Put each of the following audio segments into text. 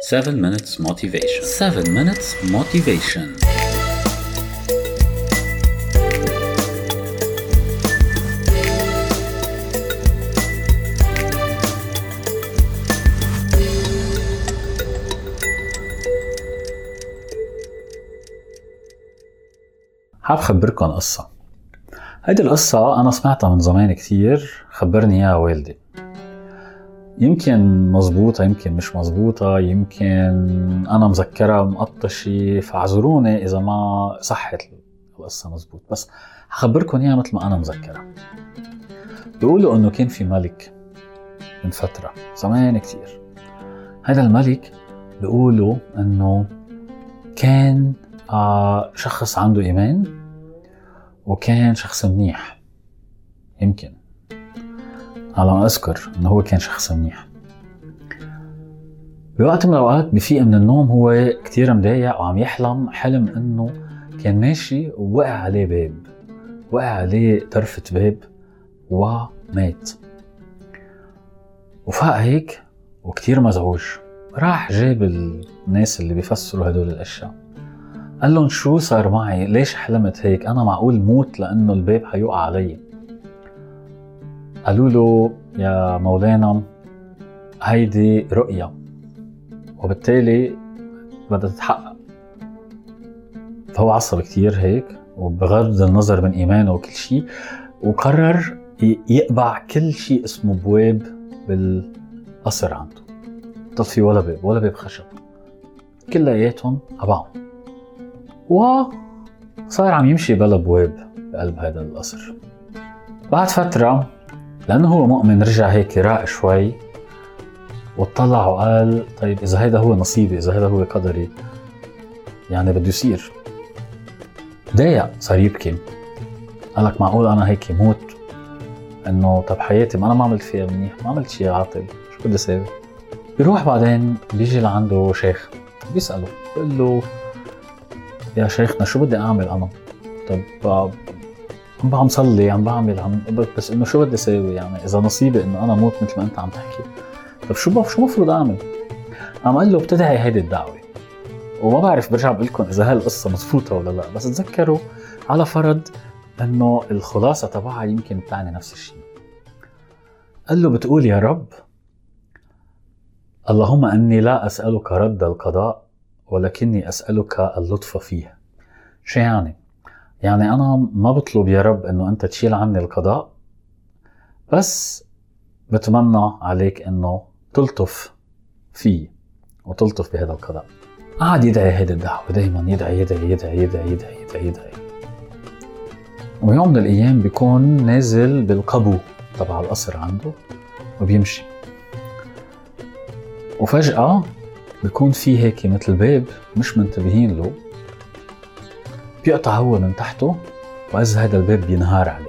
7 minutes motivation. 7 minutes motivation. حاب خبركن قصة. هيدي القصة أنا سمعتها من زمان كتير، خبرني إياها والدي. يمكن مزبوطة يمكن مش مزبوطة، يمكن أنا مذكرة مقطشي، فاعذروني إذا ما صحت القصة مزبوط، بس هخبركن إياها مثل ما أنا مذكرة. بيقولوا إنه كان في ملك من فترة زمان كتير. هذا الملك بيقولوا إنه كان شخص عنده إيمان، وكان شخص منيح. يمكن على ما أذكر إنه هو كان شخص منيح. بوقت من الأوقات بفيق من النوم هو كتير مضايق وعم يحلم حلم إنه كان ماشي ووقع عليه باب، وقع عليه طرفة باب ومات. وفاق هيك وكتير مزعوج، راح جاب الناس اللي بيفسروا هدول الأشياء، قال لهم شو صار معي؟ ليش حلمت هيك؟ أنا معقول موت لأنه الباب حيوقع علي؟ قالوا له يا مولانا هيدي رؤية وبالتالي بدها تتحقق. فهو عصب كتير هيك، وبغض النظر من إيمانه وكل شيء، وقرر يقبع كل شيء اسمه بواب بالقصر عنده. طب في ولا باب خشب، كلياتهم قبعهم، وصار عم يمشي بلا بواب بقلب هذا القصر. بعد فترة لأنه هو مؤمن رجع هيك راق شوي، وطلع وقال طيب إذا هيدا هو نصيبي، إذا هيدا هو قدري، يعني بده يصير. ضايق، صار يبكي، قالك معقول أنا هيك موت؟ إنه طب حياتي ما أنا ما عملت فيها منيح، ما عملت شيء عاطل، شو بدي أساوي؟ بيروح بعدين بيجي لعنده شيخ بيسأله، بيقول له يا شيخنا شو بدي أعمل أنا؟ طب عم صلي، عم بعمل، بس إنه شو بدي أساوي؟ يعني إذا نصيبي إنه أنا موت مثل ما أنت عم تحكي، طب شو مفروض أعمل؟ عم قال له بتدعي هيدي الدعوة. وما بعرف برجع بقولكم إذا هالقصة مضبوطة ولا لا، بس تذكروا على فرض إنه الخلاصة تبعها يمكن تعني نفس الشيء. قال له بتقول يا رب اللهم أني لا أسألك رد القضاء ولكني أسألك اللطف فيه. شو يعني؟ يعني أنا ما بطلب يا رب إنه أنت تشيل عني القضاء، بس بتمنى عليك إنه تلطف فيه وتلطف بهذا القضاء. قعد يدعي هيدا الدعوة، دايما يدعي يدعي يدعي يدعي يدعي يدعي يدعي. ويوم من الأيام بيكون نازل بالقبو تبع القصر عنده وبيمشي، وفجأة بيكون فيه هيك مثل باب مش منتبهين له، بيقطع هو من تحته، وإذ هذا الباب بينهار عليه.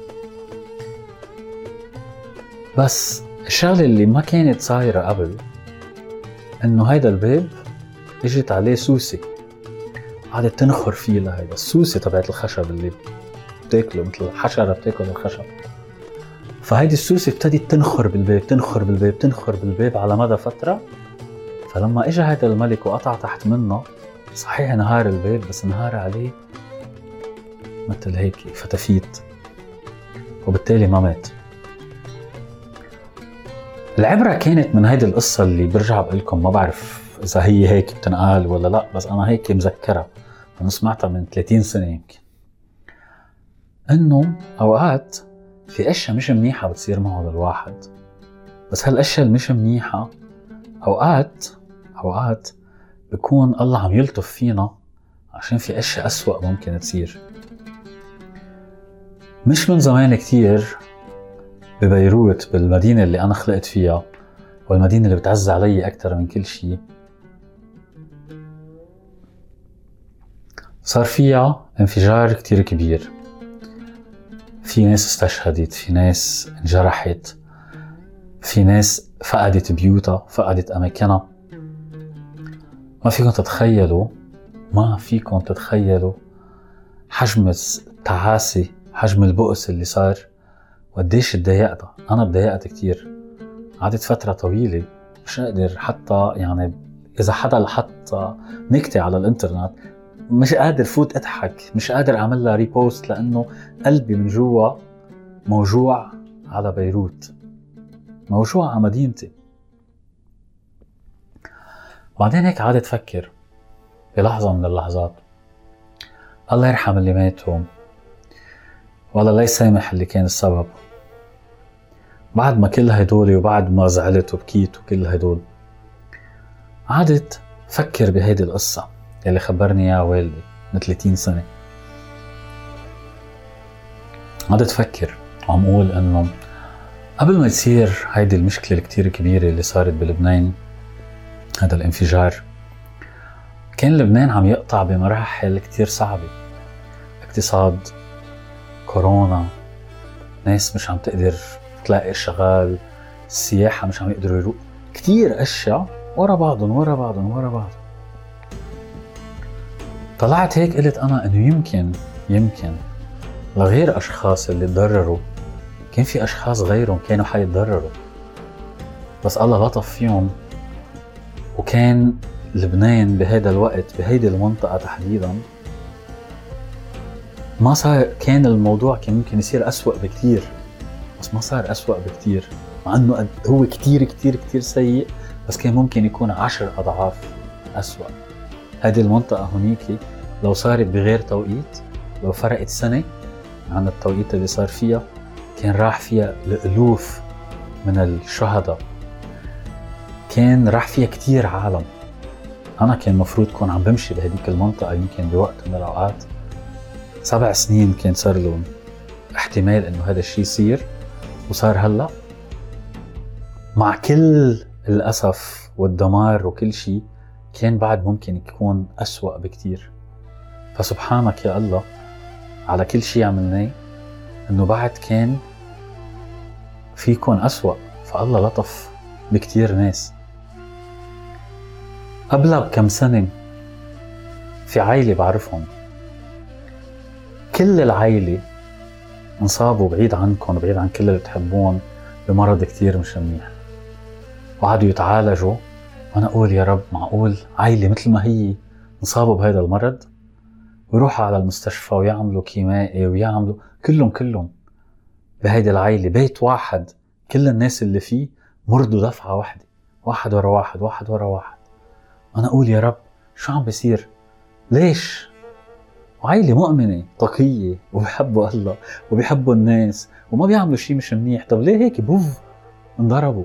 بس الشغلة اللي ما كانت صايرة قبل إنه هيدا الباب اجت عليه سوسة قعدت تنخر فيه لهيدا السوسة تبعت الخشب اللي بتاكله، مثل حشرة بتاكل الخشب. فهيدي السوسة ابتدت تنخر بالباب على مدى فترة. فلما اجى هيدا الملك وقطع تحت منه، صحيح انهار الباب بس انهار عليه مثل هيك فتافيت، وبالتالي ما مات. العبرة كانت من هيدي القصة اللي برجع بقولكم، ما بعرف إذا هي هيك بتنقال ولا لا، بس أنا هيك مذكرة، أنا سمعتها من 30 سنة يمكن، إنه أوقات في أشياء مش منيحة بتصير معه للواحد، بس هالأشياء المش منيحة أوقات بيكون الله عم يلطف فينا عشان في أشياء أسوأ ممكن تصير. مش من زمان كتير ببيروت، بالمدينة اللي أنا خلقت فيها والمدينة اللي بتعز علي أكتر من كل شيء، صار فيها انفجار كتير كبير. في ناس استشهدت، في ناس انجرحت، في ناس فقدت بيوتها، فقدت أماكنها. ما فيكم تتخيلوا حجم التعاسة، حجم البؤس اللي صار، وقديش اتضايقت. أنا اتضايقت كتير، قعدت فترة طويلة مش قادر حتى يعني إذا حدا حط نكتة على الإنترنت مش قادر فوت أضحك، مش قادر أعمل لها ريبوست، لأنه قلبي من جوا موجوع على بيروت، موجوع على مدينتي. بعدين هيك عادت أفكر بلحظة من اللحظات، الله يرحم اللي ماتوا، والله لا يسامح اللي كان السبب. بعد ما كل هدول وبعد ما زعلت وبكيت وكل هدول، عادت فكر بهيدي القصة اللي خبرني اياها والدي من 30 سنة. عادت فكر وعم اقول انه قبل ما يصير هيدي المشكلة الكتير كبيرة اللي صارت بلبنان، هذا الانفجار، كان لبنان عم يقطع بمراحل كتير صعبة. اقتصاد، كورونا، ناس مش عم تقدر تلاقي شغال، السياحة مش عم يقدروا يروح، كتير اشياء ورا بعضهم. طلعت هيك قلت انا انه يمكن لغير اشخاص اللي تضرروا كان في اشخاص غيرهم كانوا حيتضرروا، بس الله لطف فيهم. وكان لبنان بهذا الوقت بهيدي المنطقة تحديدا ما صار، كان الموضوع كان ممكن يصير أسوأ بكتير، بس ما صار أسوأ بكتير، مع انه هو كتير سيء، بس كان ممكن يكون 10 أضعاف أسوأ. هذه المنطقة هنيك لو صارت بغير توقيت، لو فرقت سنة عن التوقيت اللي صار فيها، كان راح فيها الألوف من الشهداء، كان راح فيها كتير عالم. أنا كان مفروض كون عم بمشي بهديك المنطقة يمكن بوقت من الأوقات 7 سنين، كان صار لهم احتمال إنه هذا الشيء يصير، وصار هلأ مع كل الأسف والدمار وكل شيء، كان بعد ممكن يكون أسوأ بكتير. فسبحانك يا الله على كل شيء عملناه، إنه بعد كان فيكون أسوأ، فالله لطف بكتير ناس. قبلها بكم سنة في عائلة بعرفهم، كل العائلة انصابوا بعيد عنكم وبعيد عن كل اللي بتحبون بمرض كتير مش منيح، وقعدوا يتعالجوا. وانا اقول يا رب معقول عائلة مثل ما هي انصابوا بهذا المرض ويروحوا على المستشفى ويعملوا كيمائي ويعملوا كلهم بهيدي العائلة، بيت واحد كل الناس اللي فيه مرضوا دفعة واحدة، واحد ورا واحد. انا اقول يا رب شو عم بيصير؟ ليش؟ وعائلة مؤمنة تقية وبيحبوا الله وبيحبوا الناس وما بيعملوا شيء مش منيح، طب ليه هيك بوف انضربوا؟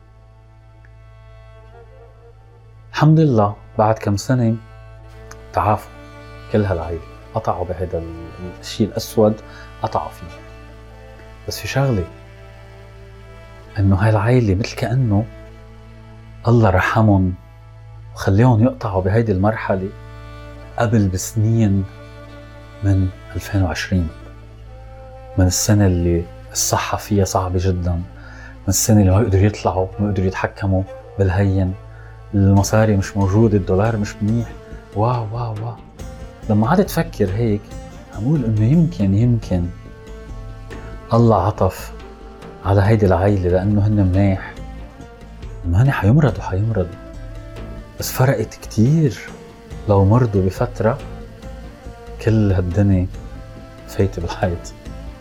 الحمد لله بعد كم سنة تعافوا كل هالعائلة، قطعوا بهذا الشيء الأسود، قطعوا فيه. بس في شغلة، إنه هاي العائلة مثل كأنه الله رحمهم وخليهم يقطعوا بهيدي المرحلة قبل بسنين، من 2020، من السنة اللي الصحة فيها صعبة جدا، من السنة اللي ما يقدروا يطلعوا، ما يقدروا يتحكموا بالهين، المصاري مش موجودة، الدولار مش منيح. واو لما عاد تفكر هيك عم اقول انه يمكن الله عطف على هيدي العائلة لانه هن منيح، انه هن حيمرضوا، بس فرقت كتير لو مرضوا بفترة كل هالدنيا فايتة بالحيط.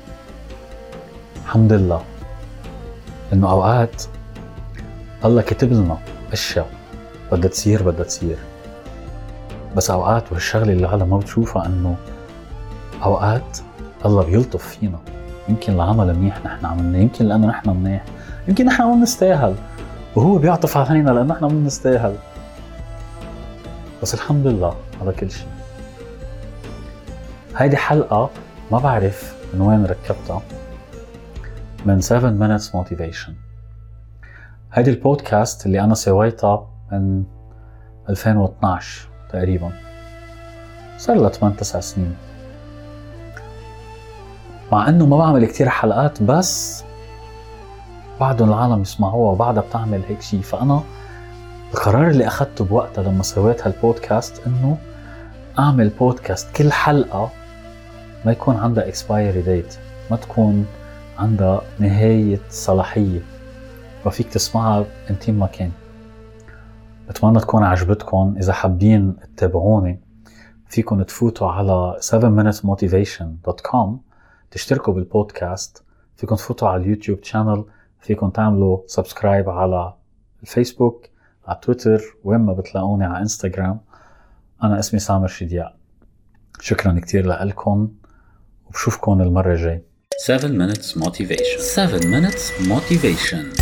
الحمد لله انه اوقات الله كتب لنا اشياء بدها تصير، بس اوقات وهالشغله اللي العالم ما بتشوفها، انه اوقات الله بيلطف فينا، يمكن لعمل منيح نحن عملنا، يمكن لانه نحن منيح، يمكن نحن ما بنستاهل، وهو بيعطف علينا لانه نحن ما بنستاهل. بس الحمد لله على كل شيء. هيدي حلقة ما بعرف من وين ركبتها، من 7 Minutes Motivation. هيدي البودكاست اللي أنا سويتها من 2012 تقريبا، صار لها 8-9 سنين، مع أنه ما بعمل كتير حلقات، بس بعدهم العالم يسمعوها وبعدها بتعمل هيك شيء. فأنا القرار اللي أخذته بوقتها لما سويت هالبودكاست إنه أعمل بودكاست كل حلقة ما يكون عندها expiry date، ما تكون عندها نهاية صلاحية، وفيك تسمعها انتين ما كان. بتمنى تكون عجبتكم. إذا حابين تتابعوني فيكم تفوتوا على 7minutesmotivation.com تشتركوا بالبودكاست. فيكم تفوتوا على اليوتيوب channel. فيكم تعملوا سبسكرايب على الفيسبوك، على تويتر، وين ما بتلاقوني على انستغرام. أنا اسمي سامر شدياء. شكرا كتير لكم وبشوفكم المرة الجاي. 7 minutes motivation. 7 minutes motivation.